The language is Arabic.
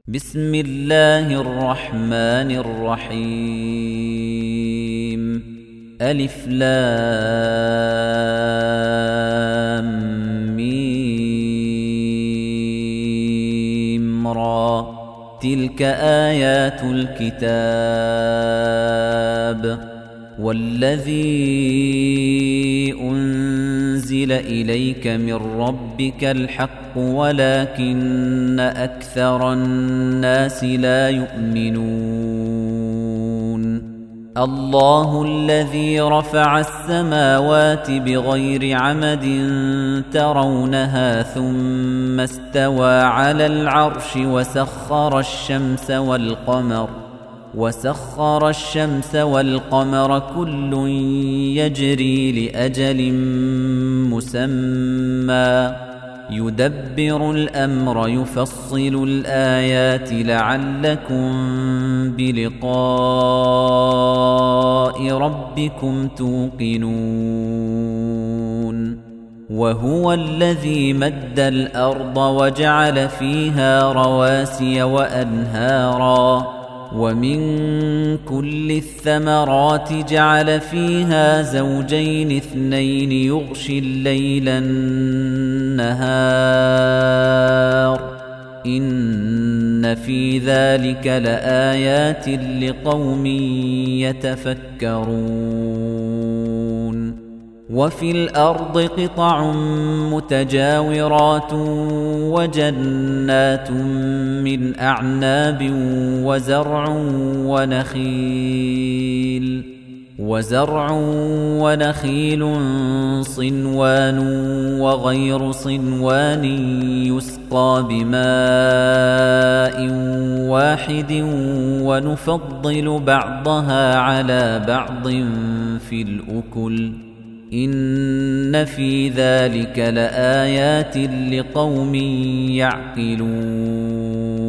بسم الله الرحمن الرحيم ألف لام ميم را تلك آيات الكتاب والذي أنزل إليك من ربك الحق ولكن أكثر الناس لا يؤمنون الله الذي رفع السماوات بغير عمد ترونها ثم استوى على العرش وسخر الشمس والقمر كل يجري لأجل مسمى يدبر الأمر يفصل الآيات لعلكم بلقاء ربكم توقنون وهو الذي مد الأرض وجعل فيها رواسي وأنهارا ومن كل الثمرات جعل فيها زوجين اثنين يغشي الليل النهار إن في ذلك لآيات لقوم يتفكرون وفي الأرض قطع متجاورات وجنات من أعناب وزرع ونخيل صنوان وغير صنوان يسقى بماء واحد ونفضل بعضها على بعض في الأكل إن في ذلك لآيات لقوم يعقلون